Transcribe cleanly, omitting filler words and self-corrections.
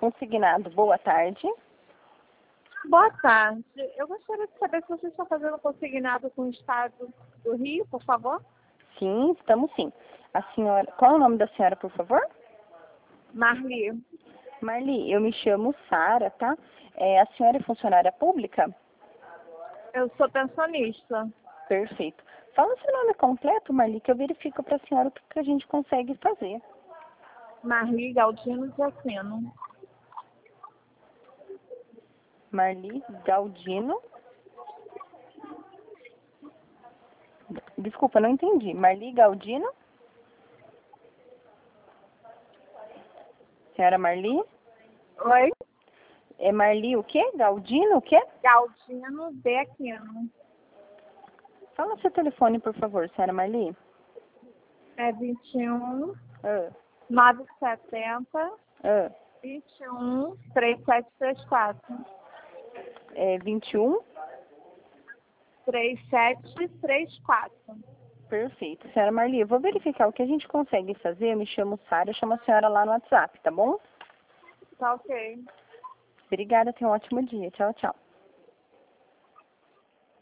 Consignado, boa tarde. Boa tarde. Eu gostaria de saber se você está fazendo consignado com o Estado do Rio, por favor. Sim, estamos sim. A senhora, qual é o nome da senhora, por favor? Marli. Marli, eu me chamo Sara, tá? A senhora é funcionária pública? Eu sou pensionista. Perfeito. Fala o seu nome completo, Marli, que eu verifico para a senhora o que a gente consegue fazer. Marli Galdino de Aquino. Marli Galdino. Desculpa, não entendi. Marli Galdino? Senhora Marli? Oi? É Marli o quê? Galdino o quê? Galdino de Aquino. Fala o seu telefone, por favor, senhora Marli. É 21 Ah, 970 ah. 21 3734. 21? 3734. Perfeito. Senhora Marli, eu vou verificar o que a gente consegue fazer. Eu me chamo Sara, eu chamo a senhora lá no WhatsApp, tá bom? Tá ok. Obrigada, tenha um ótimo dia. Tchau, tchau.